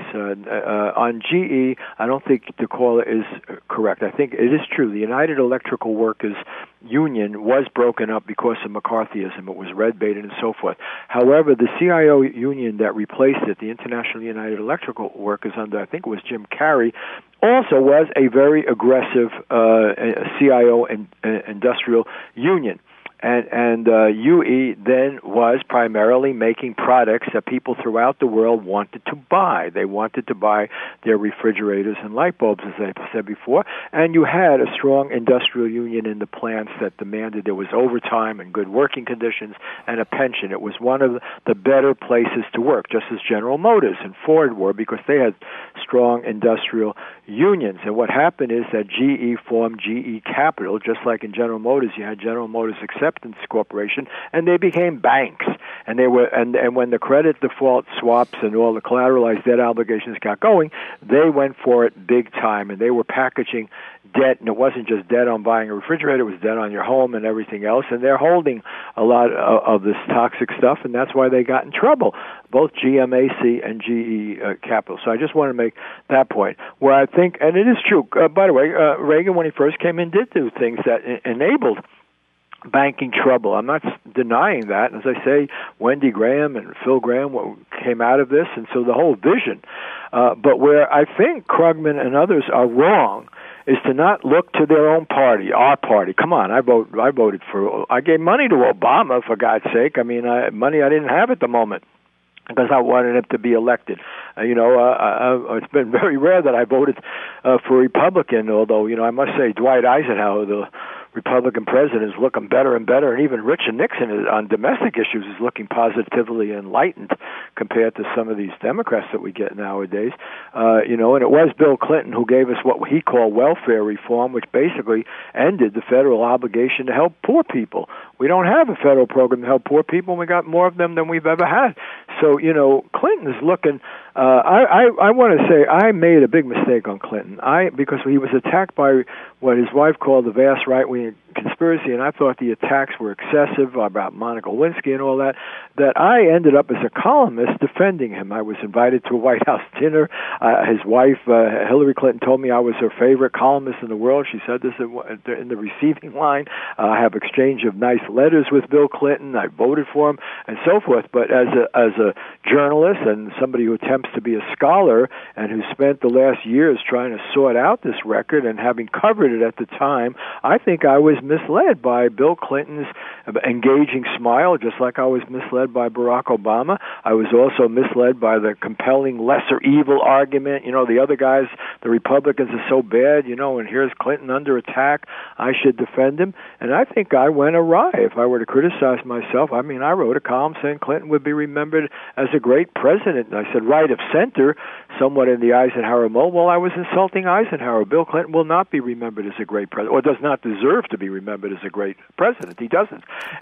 On GE, I don't think the caller is correct. I think it is true. The United Electrical Workers Union was broken up because of McCarthyism. It was red-baited and so forth. However, the CIO union that replaced it, the International United Electrical Workers under, I think it was Jim Carrey, also was a very aggressive CIO and industrial union. And UE then was primarily making products that people throughout the world wanted to buy. They wanted to buy their refrigerators and light bulbs, as I said before. And you had a strong industrial union in the plants that demanded there was overtime and good working conditions and a pension. It was one of the better places to work, just as General Motors and Ford were, because they had strong industrial unions. And what happened is that GE formed GE Capital, just like in General Motors, you had General Motors Acceptance Corporation, and they became banks. And they were, and when the credit default swaps and all the collateralized debt obligations got going, they went for it big time, and they were packaging debt, and it wasn't just debt on buying a refrigerator, it was debt on your home and everything else, and they're holding a lot of this toxic stuff, and that's why they got in trouble, both GMAC and GE Capital. So I just want to make that point, where I think, and it is true, by the way, Reagan, when he first came in, did do things that enabled banking trouble. I'm not denying that. As I say, Wendy Graham and Phil Graham came out of this, and so the whole vision. But where I think Krugman and others are wrong is to not look to their own party, our party. Come on, I voted for. I gave money to Obama, for God's sake. I mean, money I didn't have at the moment, because I wanted him to be elected. It's been very rare that I voted for Republican, although, I must say Dwight Eisenhower, the Republican president, is looking better and better, and even Richard Nixon on domestic issues is looking positively enlightened compared to some of these Democrats that we get nowadays. And it was Bill Clinton who gave us what he called welfare reform, which basically ended the federal obligation to help poor people. We don't have a federal program to help poor people, and we got more of them than we've ever had. So, Clinton is looking. I want to say I made a big mistake on Clinton. Because he was attacked by what his wife called the vast right-wing conspiracy, and I thought the attacks were excessive about Monica Lewinsky and all that I ended up as a columnist defending him. I was invited to a White House dinner. His wife, Hillary Clinton, told me I was her favorite columnist in the world. She said this in the receiving line. I have exchange of nice letters with Bill Clinton. I voted for him and so forth. But as a journalist and somebody who attempts to be a scholar and who spent the last years trying to sort out this record and having covered it at the time, I think I was misled by Bill Clinton's engaging smile, just like I was misled by Barack Obama. I was also misled by the compelling lesser evil argument. The other guys, the Republicans, are so bad, and here's Clinton under attack. I should defend him. And I think I went awry. If I were to criticize myself, I wrote a column saying Clinton would be remembered as a great president. And I said right of center, somewhat in the Eisenhower mold. Well, I was insulting Eisenhower. Bill Clinton will not be remembered as a great president, or does not deserve to be remembered as a great president. He doesn't.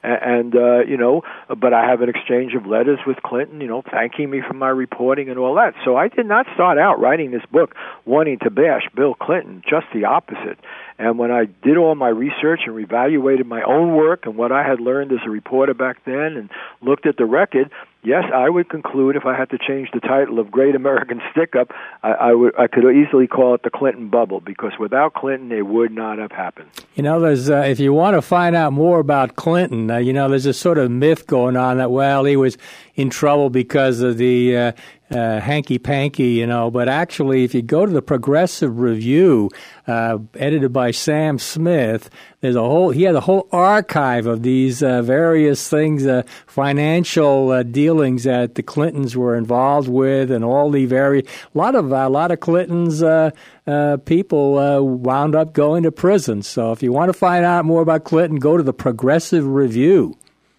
But I have an exchange of letters with Clinton, thanking me for my reporting and all that. So I did not start out writing this book wanting to bash Bill Clinton, just the opposite. And when I did all my research and reevaluated my own work and what I had learned as a reporter back then and looked at the record, yes, I would conclude if I had to change the title of Great American Stick-Up, I could easily call it the Clinton Bubble, because without Clinton, it would not have happened. There's if you want to find out more about Clinton, there's a sort of myth going on that, he was in trouble because of the hanky-panky, but actually, if you go to the Progressive Review, edited by Sam Smith, he had a whole archive of these various things, financial dealings that the Clintons were involved with, and all the a lot of Clinton's people wound up going to prison. So if you want to find out more about Clinton, go to the Progressive Review.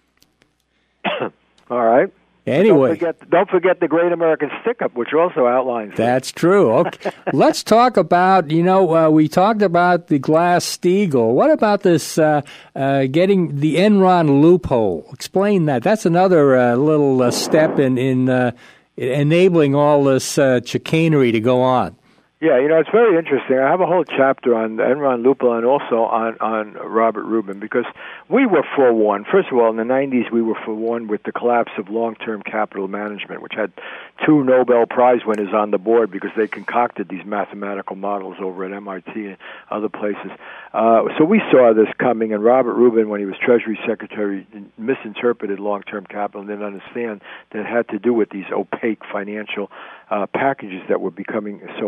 All right. Anyway, don't forget the Great American Stick-Up, which also outlines it. That's true. Okay, let's talk about, we talked about the Glass-Steagall. What about this getting the Enron loophole? Explain that. That's another little step in enabling all this chicanery to go on. Yeah, it's very interesting. I have a whole chapter on the Enron loophole and also on Robert Rubin, because we were forewarned. First of all, in the 90s, we were forewarned with the collapse of long-term capital management, which had 2 Nobel Prize winners on the board because they concocted these mathematical models over at MIT and other places. So we saw this coming, and Robert Rubin, when he was Treasury Secretary, misinterpreted long-term capital and didn't understand that it had to do with these opaque financial packages that were becoming so fashionable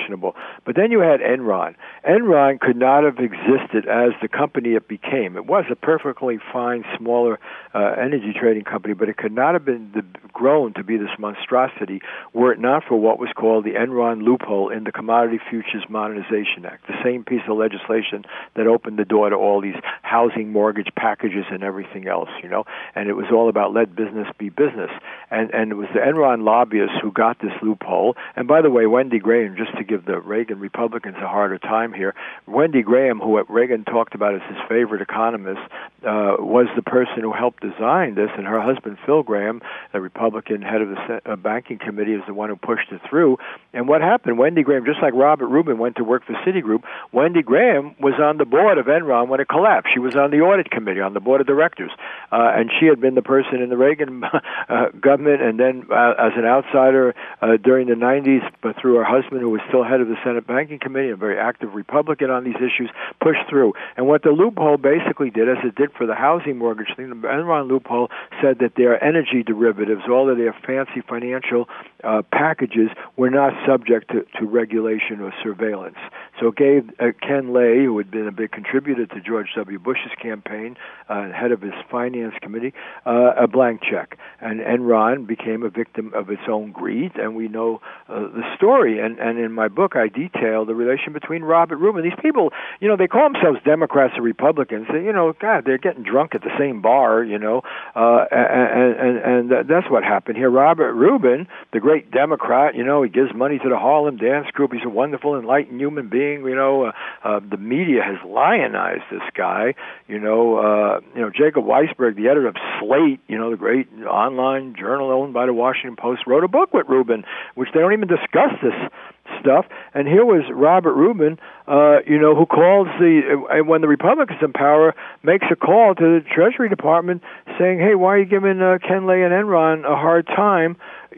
questionable. But then you had Enron. Enron could not have existed as the company it became. It was a perfectly fine, smaller energy trading company, but it could not have been grown to be this monstrosity were it not for what was called the Enron loophole in the Commodity Futures Modernization Act, the same piece of legislation that opened the door to all these housing mortgage packages and everything else, and it was all about let business be business. And it was the Enron lobbyists who got this loophole. And by the way, Wendy Graham, just to give the Reagan Republicans a harder time here, Wendy Graham, who Reagan talked about as his favorite economist, was the person who helped design this, and her husband, Phil Graham, the Republican head of the banking committee, is the one who pushed it through. And what happened, Wendy Graham, just like Robert Rubin went to work for Citigroup, Wendy Graham was on the board of Enron when it collapsed. She was on the audit committee, on the board of directors, and she had been the person in the Reagan government, and then as an outsider during the 90s, but through her husband, who was still head of the Senate Banking Committee, a very active Republican on these issues, pushed through. And what the loophole basically did, as it did for the housing mortgage thing, the Enron loophole said that their energy derivatives, all of their fancy financial packages, were not subject to regulation or surveillance. So it gave Ken Lay, who had been a big contributor to George W. Bush's campaign, head of his finance committee, a blank check. And Enron became a victim of its own greed, and we know the story. And in my book, I detail the relation between Robert Rubin. These people, they call themselves Democrats or Republicans. God, they're getting drunk at the same bar, and that's what happened here. Robert Rubin, the great Democrat, he gives money to the Harlem Dance Group. He's a wonderful, enlightened human being. The media has lionized this guy. Jacob Weisberg, the editor of Slate, the great online journal owned by the Washington Post, wrote a book with Rubin, which they don't even discuss this stuff. And here was Robert Rubin, who calls when the Republicans in power, makes a call to the Treasury Department saying, hey, why are you giving Ken Lay and Enron a hard time,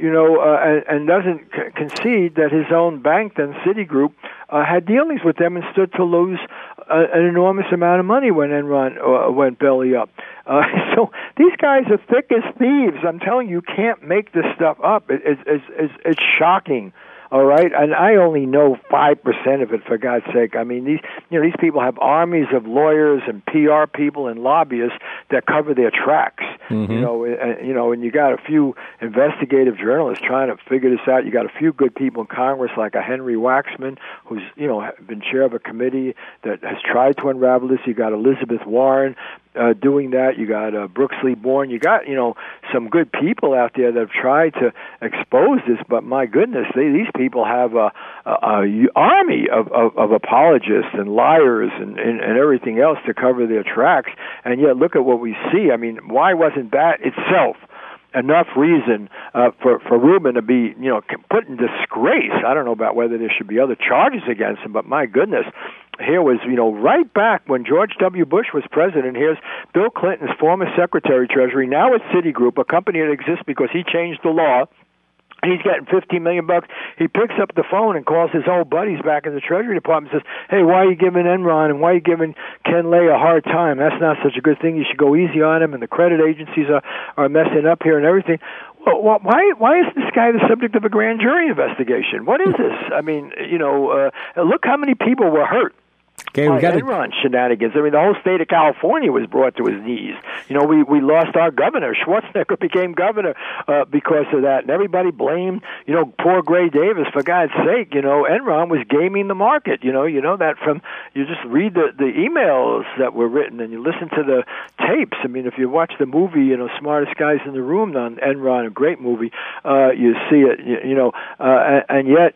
and doesn't concede that his own bank, then Citigroup, had dealings with them and stood to lose an enormous amount of money when Enron went belly up. So these guys are thick as thieves. I'm telling you, you can't make this stuff up. It's shocking. All right, and I only know 5% of it, for God's sake. I mean, these people have armies of lawyers and PR people and lobbyists that cover their tracks. Mm-hmm. And you got a few investigative journalists trying to figure this out. You got a few good people in Congress, like a Henry Waxman, who's been chair of a committee that has tried to unravel this. You got Elizabeth Warren doing that. You got Brooks Lee Bourne. You got some good people out there that have tried to expose this. But my goodness, these people have a army of apologists and liars and everything else to cover their tracks. And yet, look at what we see. I mean, why wasn't that itself enough reason for Rubin to be put in disgrace? I don't know about whether there should be other charges against him, but my goodness. Here was, right back when George W. Bush was president. Here's Bill Clinton's former Secretary of Treasury, now at Citigroup, a company that exists because he changed the law. He's getting $15 million. He picks up the phone and calls his old buddies back in the Treasury Department and says, hey, why are you giving Enron and why are you giving Ken Lay a hard time? That's not such a good thing. You should go easy on him, and the credit agencies are messing up here and everything. Well, why is this guy the subject of a grand jury investigation? What is this? I mean, look how many people were hurt. Okay, we got Enron shenanigans. I mean, the whole state of California was brought to his knees. We lost our governor. Schwarzenegger became governor because of that, and everybody blamed, poor Gray Davis. For God's sake, Enron was gaming the market. You know that from you just read the emails that were written and you listen to the tapes. I mean, if you watch the movie, Smartest Guys in the Room on Enron, a great movie, you see it. And yet,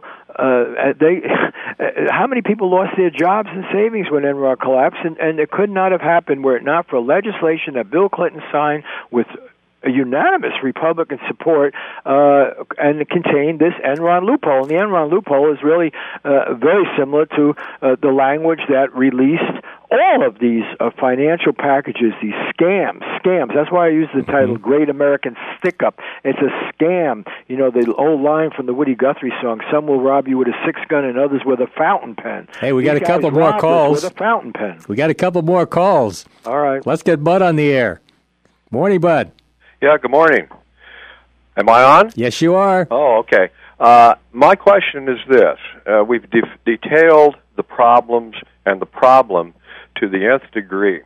how many people lost their jobs and savings when Enron collapsed? And it could not have happened were it not for legislation that Bill Clinton signed with a unanimous Republican support, and it contained this Enron loophole. And the Enron loophole is really very similar to the language that released all of these financial packages, these scams. That's why I use the title Great American Stick-Up. It's a scam. The old line from the Woody Guthrie song, some will rob you with a six-gun and others with a fountain pen. Hey, we got a couple more calls. With a fountain pen. We got a couple more calls. All right. Let's get Bud on the air. Morning, Bud. Yeah, good morning. Am I on? Yes, you are. Oh, okay. My question is this. We've detailed the problems and the problem to the nth degree.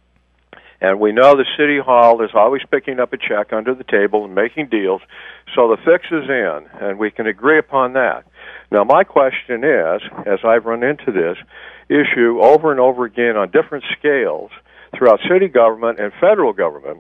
And we know the City Hall is always picking up a check under the table and making deals, so the fix is in, and we can agree upon that. Now, my question is, as I've run into this issue over and over again on different scales throughout city government and federal government,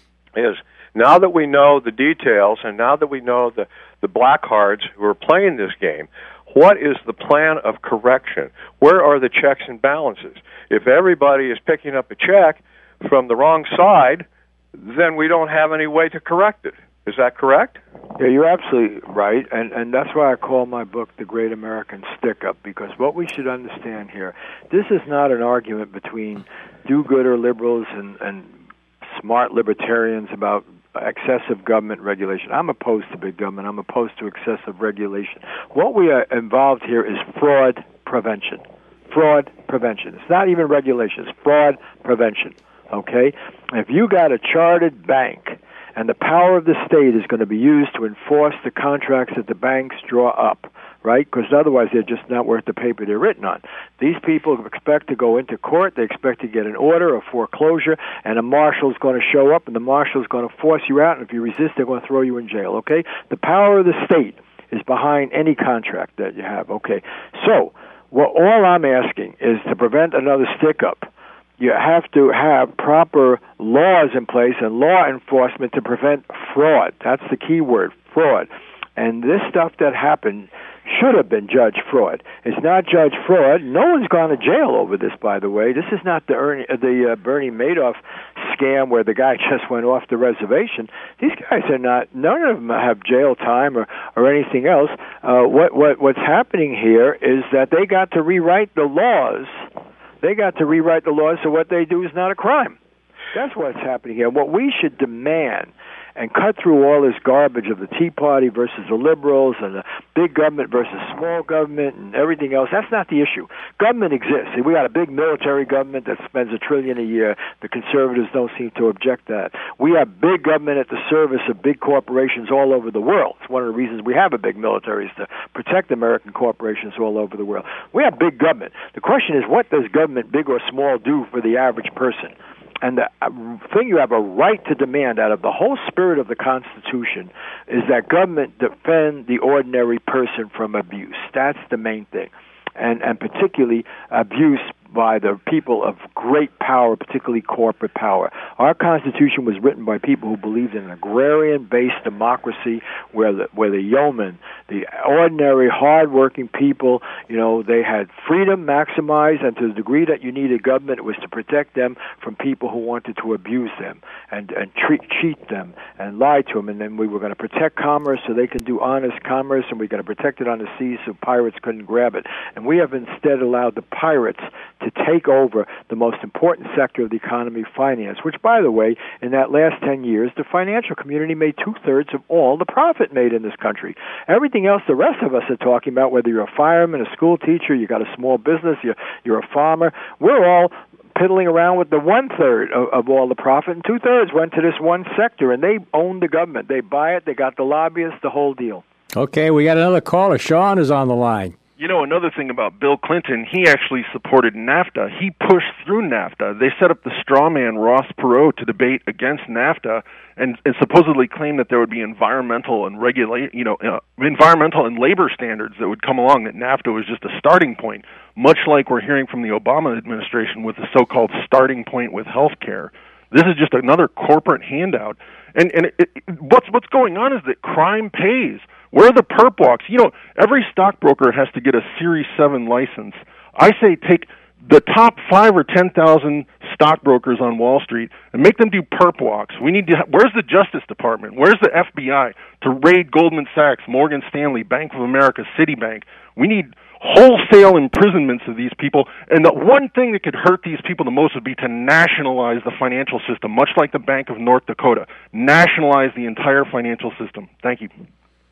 is now that we know the details and now that we know the blackguards who are playing this game, what is the plan of correction? Where are the checks and balances? If everybody is picking up a check from the wrong side, then we don't have any way to correct it. Is that correct? Yeah, you're absolutely right, and that's why I call my book The Great American Stick-Up, because what we should understand here, this is not an argument between do-gooder liberals and smart libertarians about excessive government regulation. I'm opposed to big government. I'm opposed to excessive regulation. What we are involved here is fraud prevention. Fraud prevention. It's not even regulation. It's fraud prevention. Okay? If you got a chartered bank and the power of the state is going to be used to enforce the contracts that the banks draw up, right? Because otherwise they're just not worth the paper they're written on. These people expect to go into court, they expect to get an order of foreclosure, and a marshal's going to show up, and the marshal's going to force you out, and if you resist, they're going to throw you in jail, okay? The power of the state is behind any contract that you have, okay? So, all I'm asking is to prevent another stick-up, you have to have proper laws in place and law enforcement to prevent fraud. That's the key word, fraud. And this stuff that happened should have been judge fraud. It's not judge fraud. No one's gone to jail over this, by the way. This is not the Bernie Madoff scam where the guy just went off the reservation. These guys are not, none of them have jail time or anything else. What's happening here is that they got to rewrite the laws. They got to rewrite the laws so what they do is not a crime. That's what's happening here. What we should demand and cut through all this garbage of the Tea Party versus the liberals and the big government versus small government and everything else, that's not the issue. Government exists. We got a big military government that spends $1 trillion a year. The conservatives don't seem to object to that. We have big government at the service of big corporations all over the world. It's one of the reasons we have a big military is to protect American corporations all over the world. We have big government. The question is, what does government, big or small, do for the average person? And the thing you have a right to demand out of the whole spirit of the Constitution is that government defend the ordinary person from abuse. That's the main thing. And particularly abuse by the people of great power, particularly corporate power. Our Constitution was written by people who believed in an agrarian-based democracy where the yeomen, the ordinary, hard-working people, they had freedom maximized, and to the degree that you needed government, it was to protect them from people who wanted to abuse them and cheat them and lie to them. And then we were going to protect commerce so they can do honest commerce, and we're going to protect it on the seas so pirates couldn't grab it. And we have instead allowed the pirates to take over the most important sector of the economy, finance, which, by the way, in that last 10 years, the financial community made 2/3 of all the profit made in this country. Everything else the rest of us are talking about, whether you're a fireman, a school teacher, you got a small business, you're a farmer, we're all piddling around with the 1/3 of all the profit, and 2/3 went to this one sector, and they own the government. They buy it, they got the lobbyists, the whole deal. Okay, we got another caller. Sean is on the line. Another thing about Bill Clinton, he actually supported NAFTA. He pushed through NAFTA. They set up the straw man Ross Perot to debate against NAFTA and supposedly claim that there would be environmental and environmental and labor standards that would come along, that NAFTA was just a starting point, much like we're hearing from the Obama administration with the so-called starting point with health care. This is just another corporate handout. And what's going on is that crime pays. Where are the perp walks? Every stockbroker has to get a Series 7 license. I say take the top 5 or 10,000 stockbrokers on Wall Street and make them do perp walks. Where's the Justice Department? Where's the FBI to raid Goldman Sachs, Morgan Stanley, Bank of America, Citibank? We need wholesale imprisonments of these people, and the one thing that could hurt these people the most would be to nationalize the financial system, much like the Bank of North Dakota. Nationalize the entire financial system. Thank you.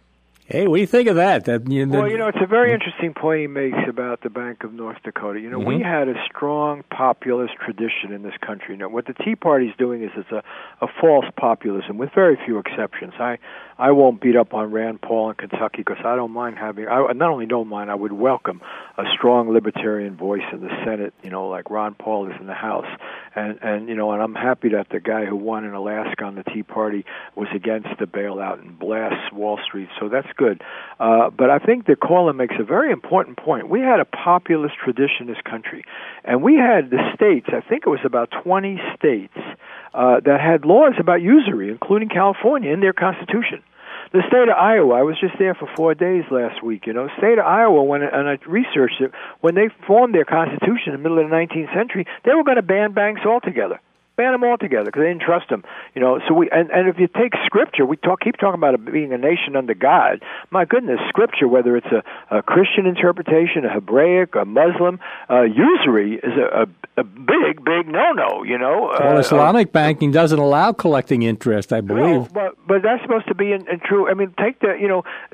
Hey, what do you think of that? Well, it's a very interesting point he makes about the Bank of North Dakota. We had a strong populist tradition in this country. Now, what the Tea Party is doing is it's a false populism with very few exceptions. I won't beat up on Rand Paul in Kentucky because I don't mind having. I not only don't mind, I would welcome a strong libertarian voice in the Senate. Like Ron Paul is in the House, and I'm happy that the guy who won in Alaska on the Tea Party was against the bailout and blasts Wall Street. So that's good. But I think the caller makes a very important point. We had a populist tradition in this country, and we had the states. I think it was about 20 states that had laws about usury, including California, in their constitution. The state of Iowa, I was just there for 4 days last week, State of Iowa, and I researched it, when they formed their constitution in the middle of the 19th century, they were going to ban banks altogether. Ban them all together because they didn't trust them, So and if you take Scripture, keep talking about it being a nation under God. My goodness, Scripture, whether it's a Christian interpretation, a Hebraic, a Muslim, usury is a big no-no. Well, Islamic banking doesn't allow collecting interest, I believe. No, but that's supposed to be in true. I mean, take the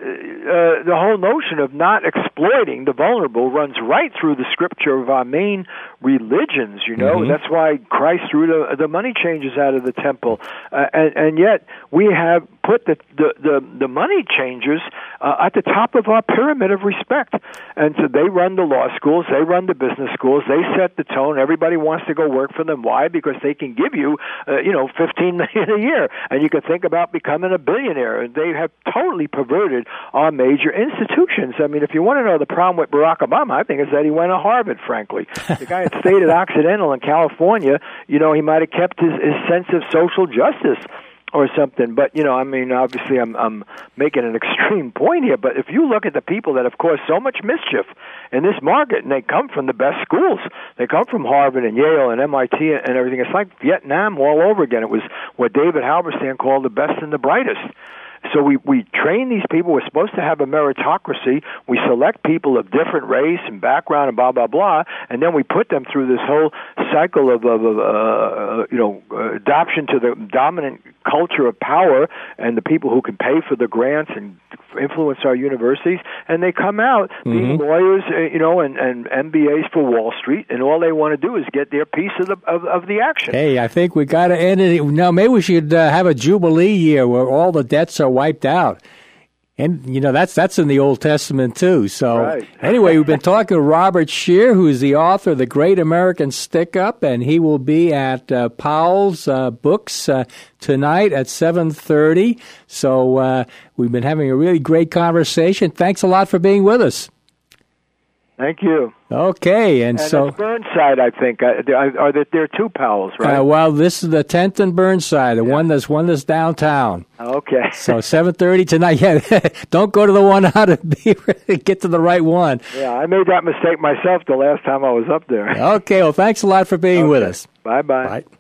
the whole notion of not exploiting the vulnerable runs right through the Scripture of our main religions. That's why Christ threw the money changers out of the temple, and yet we have put the money changers at the top of our pyramid of respect. And so they run the law schools, they run the business schools, they set the tone. Everybody wants to go work for them. Why? Because they can give you, $15 million a year, and you can think about becoming a billionaire. And they have totally perverted our major institutions. I mean, if you want to know the problem with Barack Obama, I think it's that he went to Harvard. Frankly, the guy had stayed at Occidental in California. He might have kept his sense of social justice or something. But, obviously I'm making an extreme point here, but if you look at the people that have caused so much mischief in this market, and they come from the best schools, they come from Harvard and Yale and MIT and everything, it's like Vietnam all over again. It was what David Halberstam called the best and the brightest. So we train these people. We're supposed to have a meritocracy. We select people of different race and background and blah, blah, blah, and then we put them through this whole cycle of adoption to the dominant culture of power and the people who can pay for the grants and influence our universities, and they come out being lawyers, and MBAs for Wall Street, and all they want to do is get their piece of the action. Hey, I think we got to end it. Now, maybe we should have a Jubilee year where all the debts are wiped out. And, that's in the Old Testament, too. So, right. Anyway, we've been talking to Robert Scheer, who's the author of The Great American Stick-Up, and he will be at Powell's Books tonight at 7:30. So, we've been having a really great conversation. Thanks a lot for being with us. Thank you. Okay, and so it's Burnside, I think. There are two Powells, right? Well, this is the 10th and Burnside, the one that's downtown. Okay. So 7:30 tonight. Yeah, don't go to the one out of Beaver. Get to the right one. Yeah, I made that mistake myself the last time I was up there. Okay. Well, thanks a lot for being with us. Bye-bye. Bye.